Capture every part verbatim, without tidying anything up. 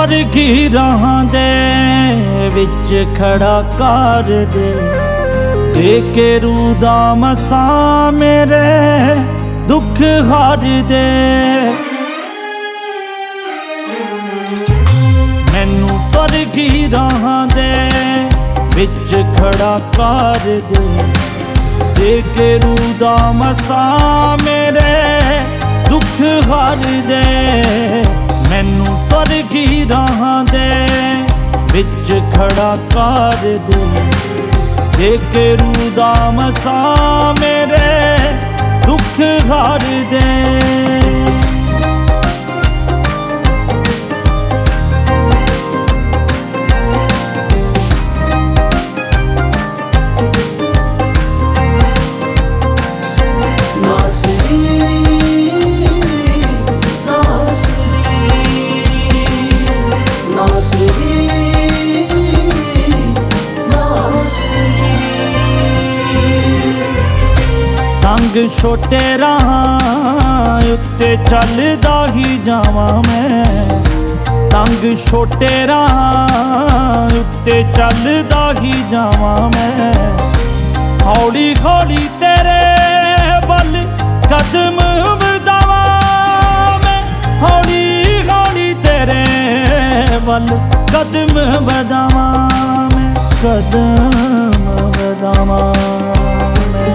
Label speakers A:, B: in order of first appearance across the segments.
A: स्वर्गी राहां दे विच खड़ा कर दे, दे के रूह दा मसा मेरे दुख हार दे। मैनू स्वर्गी राहां दे विच खड़ा कर दे, दे के रूह दा मसा मेरे दुख हार दे। मैनू स्वर्गी राहां दे विच खड़ा कर दे, दे के रूह दा मसा मेरे दुख हार दे। तंग छोटे राहां उत्ते चलदा ही जावां मैं, तंग छोटे राहां उत्ते चलदा ही जावां मैं। हौली हौली तेरे वल कदम वधावां मैं, हौली हौली तेरे वल कदम वधावां मैं, कदम वधावां मैं।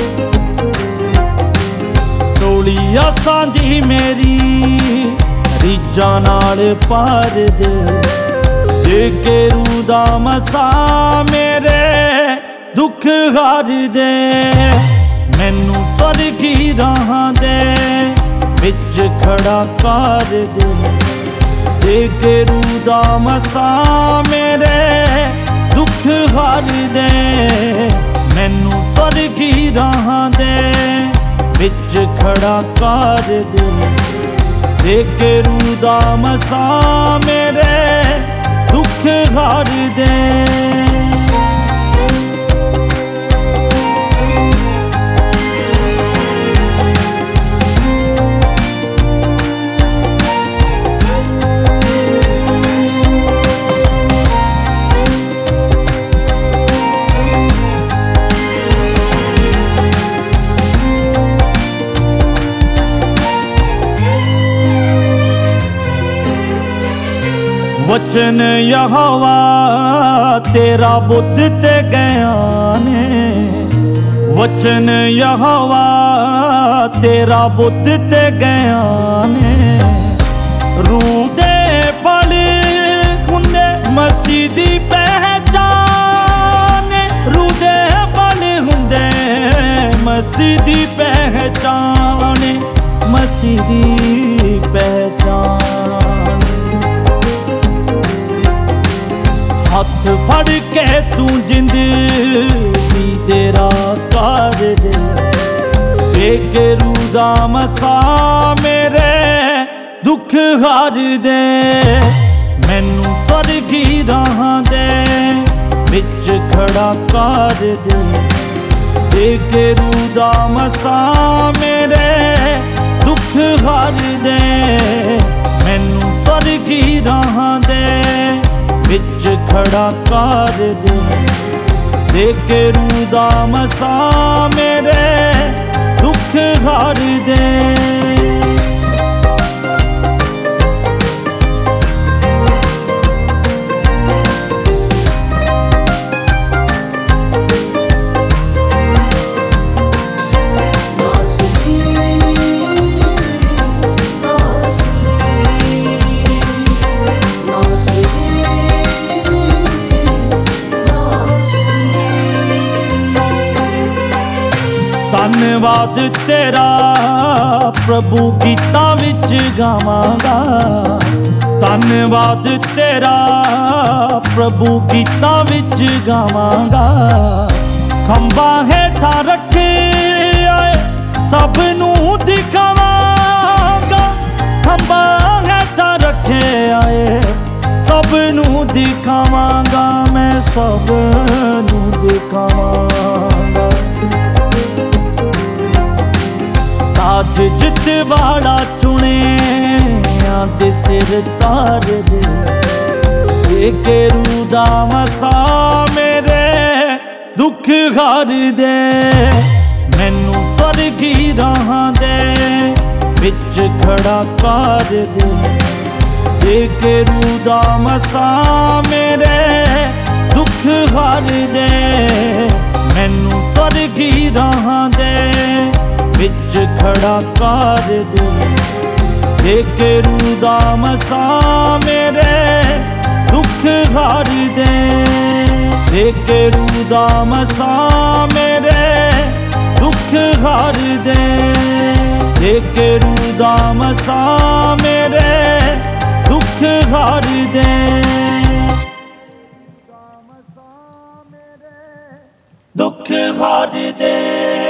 A: टोली आसां दी मेरी रीझां नाल पार दे, दे के रूह दा मसा मेरे दुख हार दे। मैनू स्वर्गी राहां दे विच खड़ा कर दे, दे के रूह दा मसा मेरे दुख हार दे। मैनू स्वर्गी राहां दे विच खड़ा कर दे, दे के रूह दा मसा मेरे दुख हार दे। वचन यहोवा तेरा बुद्ध ते गया ने, वचन यहोवा तेरा बुद्ध ते गया ने। रूह दे पल हुंदे मसीह दी पहचान, रूह दे पल हुंदे मसीह दी पहचान, मसीह दी पहचान। हथ फड़ के तू जिंदगी तेरा कर दे, दे के रूह दा मसा मेरे दुख हार दे। मैनू स्वर्गी राहां दे विच खड़ा कर दे, दे के रूह दा मसा मेरे दुख हार दे। मैनू स्वर्गी राहां दे विच खड़ा कर दे, दे के रूह दा मसा मेरे दुख हार दे। धन्यवाद तेरा प्रभु गीतां विच गावांगा, धन्यवाद तेरा प्रभु गीतां विच गावांगा। खंबा हेठां रखे आए सब नूं दिखावांगा, खंबा हेठां रखे आए सब नूं दिखावांगा, मैं सब नूं दिखावांगा। ताज जित वाला चुने ਦੁਨੀਆ ਦੇ ਸਿਰ ਤਾਰ ਦੇ। ਦੇ ਕੇ ਰੂਹ ਦਾ ਮਸਾ ਮੇਰੇ ਦੁੱਖ ਹਾਰ ਦੇ। ਮੈਨੂੰ ਸਵਰਗੀ ਰਾਹਾਂ ਦੇ ਵਿੱਚ ਖੜਾ ਕਰ ਦੇ। ਦੇ ਕੇ ਰੂਹ ਦਾ ਮਸਾ ਮੇਰੇ ਦੁੱਖ ਹਾਰ ਦੇ। ਮੈਨੂੰ ਸਵਰਗੀ ਰਾਹਾਂ ਦੇ ਵਿੱਚ ਖੜਾ ਕਰ ਦੇ। ਦੇ ਕੇ ਰੂਹ ਦਾ ਮਸਾ ਮੇਰੇ ਦੁੱਖ ਹਾਰ ਦੇ। ਦੇ ਕੇ ਰੂਹ ਦਾ ਮਸਾ ਮੇਰੇ ਦੁੱਖ ਹਾਰ ਦੇ। ਦੇ ਕੇ ਰੂਹ ਦਾ ਮਸਾ ਮੇਰੇ ਦੁੱਖ ਹਾਰ ਦੇ। ਦੁੱਖ ਹਾਰ ਦੇ।